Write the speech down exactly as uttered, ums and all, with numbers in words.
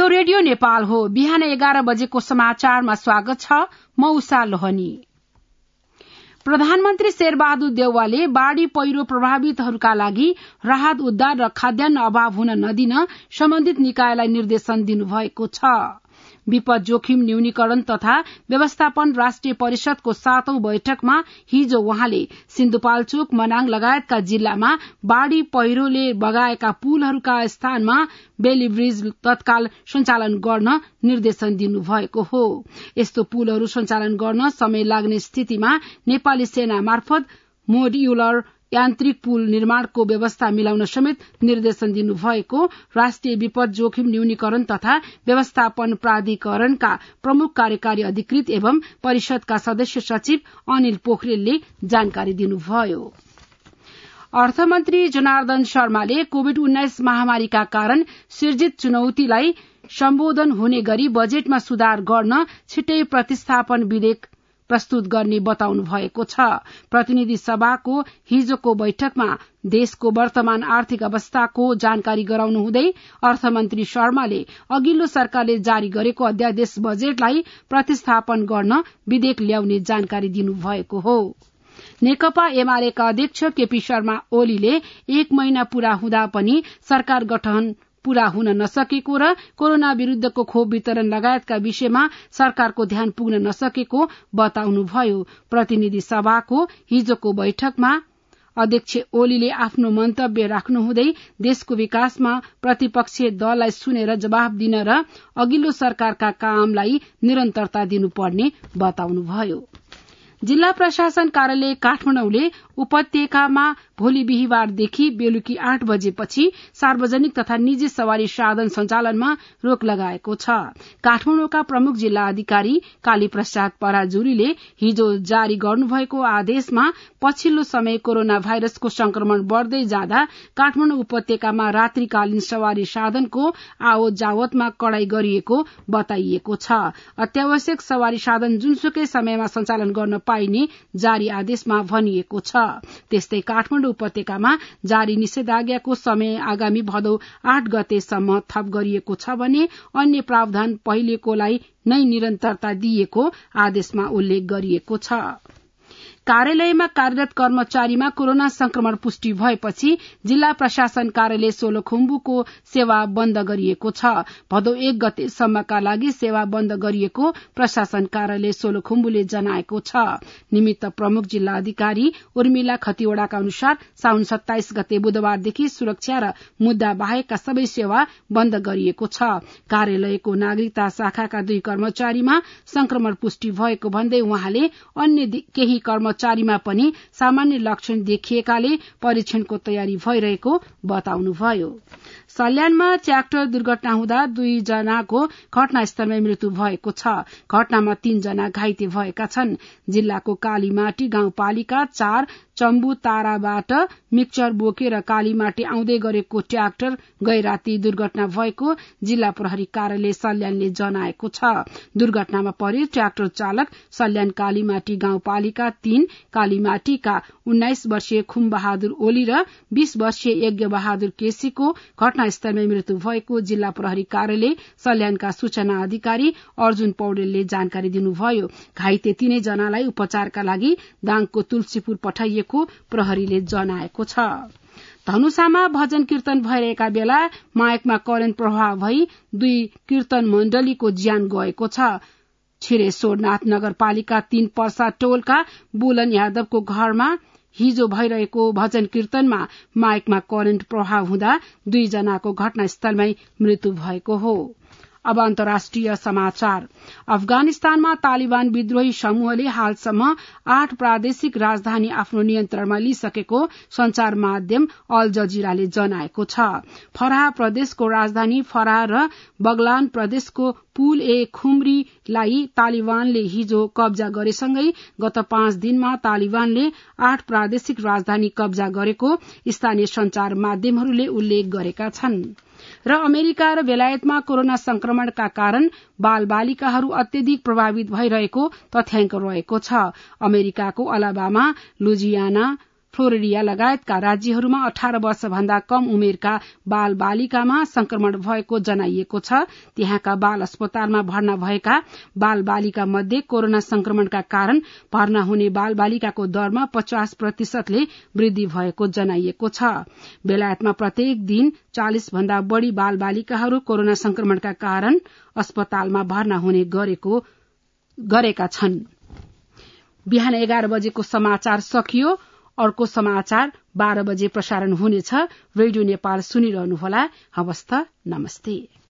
यो रेडियो नेपाल हो। बिहान एघार बजेको समाचारमा स्वागत छ। म उषा लोहनी। प्रधानमन्त्री शेरबहादुर देउवाले बाढ़ी पहिरो प्रभावितहरूका लागि राहत उद्धार र खाद्यान्न अभाव हुन नदिन सम्बन्धित निकायलाई निर्देशन दिनुभएको छ। विपद जोखिम न्यूनीकरण तथा व्यवस्थापन राष्ट्रिय परिषदको सातौं बैठकमा हिजो उहाँले सिन्धुपाल्चोक मनाङ लगायतका जिल्लामा बाढ़ी पहिरोले बगाएका पुलहरूका स्थानमा बेली ब्रिज तत्काल सञ्चालन गर्न निर्देशन दिनुभएको हो। यस्तो पुलहरू सञ्चालन गर्न समय लाग्ने स्थितिमा नेपाली सेना मार्फत मोड्युलर यान्त्रिक पुल निर्माणको व्यवस्था मिलाउन समेत निर्देशन दिनुभएको राष्ट्रिय विपद जोखिम न्यूनीकरण तथा व्यवस्थापन प्राधिकरणका प्रमुख कार्यकारी अधिकृत एवं परिषदका सदस्य सचिव अनिल पोखरेलले जानकारी दिनुभयो। अर्थमन्त्री जनार्दन शर्माले कोविड उन्नाइस महामारीका कारण सिर्जित चुनौतीलाई सम्बोधन हुने गरी बजेटमा सुधार गर्न छिट्टै प्रतिस्थापन विधेयक प्रस्तुत गर्ने बताउनु भएको छ। प्रतिनिधि सभाको हिजोको बैठकमा देशको वर्तमान आर्थिक अवस्थाको जानकारी गराउनु हुँदै अर्थमन्त्री शर्माले अघिल्लो सरकारले जारी गरेको अध्यादेश बजेटलाई प्रतिस्थापन गर्न विधेयक ल्याउने जानकारी दिनुभएको हो। नेकपा एमालेका अध्यक्ष केपी शर्मा ओलीले एक महिना पूरा हुँदा पनि सरकार गठन पूरा हुन नसकेको र कोरोना विरूद्धको खोप वितरण लगायतका विषयमा सरकारको ध्यान पुग्न नसकेको बताउनुभयो। प्रतिनिधि सभाको हिजोको बैठकमा अध्यक्ष ओलीले आफ्नो मन्तव्य राख्नुहुँदै देशको विकासमा प्रतिपक्षीय दललाई सुनेर जवाब दिन र अघिल्लो सरकारका कामलाई निरन्तरता दिनुपर्ने बताउनुभयो। जिल्ला प्रशासन कार्यालय काठमाडौँले उपत्यकामा भोलि बिहिबारदेखि बेलुकी आठ बजेपछि सार्वजनिक तथा निजी सवारी साधन सञ्चालनमा रोक लगाएको छ। काठमाडौँका प्रमुख जिल्ला अधिकारी काली प्रसाद पराजुलीले हिजो जारी गर्नुभएको आदेशमा पछिल्लो समय कोरोना भाइरसको संक्रमण बढ़दै जाँदा काठमाडौँ उपत्यकामा रात्रिकालीन सवारी साधनको आवत जावतमा कड़ाई गरिएको बताइएको छ। अत्यावश्यक सवारी साधन जुनसुकै समयमा सञ्चालन गर्न पाइने जारी आदेशमा भनिएको छ। त्यस्तै काठमाडौँ उपत्यकामा जारी निषेधाज्ञाको समय आगामी भदौ आठ गतेसम्म थप गरिएको छ भने अन्य प्रावधान पहिलेकोलाई नै निरन्तरता दिएको आदेशमा उल्लेख गरिएको छ। कार्यालयमा कार्यरत कर्मचारीमा कोरोना संक्रमण पुष्टि भएपछि जिल्ला प्रशासन कार्यालय सोलुखुम्बुको सेवा बन्द गरिएको छ। भदौ एक गतेसम्मका लागि सेवा बन्द गरिएको प्रशासन कार्यालय सोलुखुम्बुले जनाएको छ। निमित्त प्रमुख जिल्ला अधिकारी उर्मिला खतिवड़ाका अनुसार साउन सत्ताइस गते बुधबारदेखि सुरक्षा र मुद्दा बाहेकका सबै सेवा बन्द गरिएको छ। कार्यालयको नागरिकता शाखाका दुई कर्मचारीमा संक्रमण पुष्टि भएको भन्दै उहाँले अन्य केही कर्मचारी चारीमा पनि सामान्य लक्षण देखिएकाले परीक्षणको तयारी भइरहेको बताउनुभयो। सल्यानमा ट्र्याक्टर दुर्घटना हुँदा दुई जनाको घटनास्थलमै मृत्यु भएको छ। घटनामा तीन जना घाइते भएका छन्। जिल्लाको कालीमाटी गाउँपालिका चार चम्बु ताराबाट मिक्सचर बोकेर कालीमाटी आउँदै गरेको ट्र्याक्टर गैराती दुर्घटना भएको जिल्ला प्रहरी कार्यालय सल्यानले जनाएको छ। दुर्घटनामा परे ट्र्याक्टर चालक सल्यान कालीमाटी गाउँपालिका तीन कालीमाटीका उन्नाइस वर्षीय खुम बहादुर ओली र बीस वर्षीय यज्ञ बहादुर केसीको घटनास्थलमै मृत्यु भएको जिल्ला प्रहरी कार्यालय सल्यानका सूचना अधिकारी अर्जुन पौडेलले जानकारी दिनुभयो। घाइते तीनै जनालाई उपचारका लागि दाङको तुलसीपुर पठाइएको प्रहरीले जनाएको छ। धनुषामा भजन कीर्तन भइरहेका बेला माइकमा करेन्ट प्रभाव भई दुई कीर्तन मण्डलीको ज्यान गएको छ। छिरेश्वरनाथ नगरपालिका तीन पर्सा टोलका बुलन यादवको घरमा हिजो भइरहेको भजन कीर्तनमा माइकमा करेन्ट प्रभाव हुँदा दुई जनाको घटनास्थलमै मृत्यु भएको हो। अब अन्तर्राष्ट्रिय समाचार। अफगानिस्तानमा तालिबान विद्रोही समूहले हालसम्म आठ प्रादेशिक राजधानी आफ्नो नियन्त्रणमा लिइसकेको संचार माध्यम अल जजिराले जनाएको छ। फराह प्रदेशको राजधानी फराह र बगलान प्रदेशको पुल ए खुमरीलाई तालिबानले हिजो कब्जा गरेसँगै गत पाँच दिनमा तालिबानले आठ प्रादेशिक राजधानी कब्जा गरेको स्थानीय संचार माध्यमहरूले उल्लेख गरेका छन्। र अमेरिका र बेलायतमा कोरोना संक्रमणका कारण बाल बालिकाहरू अत्यधिक प्रभावित भइरहेको तथ्याङ्क रहेको छ। अमेरिकाको अलाबामा, लुजियाना, फ्लोरिडिया लगायतका राज्यहरूमा अठार वर्ष भन्दा कम उमेरका बाल बालिकामा संक्रमण भएको जनाइएको छ। त्यहाँका बाल अस्पतालमा भर्ना भएका बाल बालिका मध्ये कोरोना संक्रमणका कारण भर्ना हुने बाल बालिकाको दरमा पचास प्रतिशतले वृद्धि भएको जनाइएको छ। बेलायतमा प्रत्येक दिन चालिस भन्दा बढ़ी बाल बालिकाहरू कोरोना संक्रमणका कारण अस्पतालमा भर्ना हुने गरेको गरेका छन्। बिहान एघार बजेको समाचार सकियो। अर्को समाचार बाह्र बजे प्रसारण हुनेछ। रेडियो नेपाल सुनिरहनुहोला। हवस् त, नमस्ते।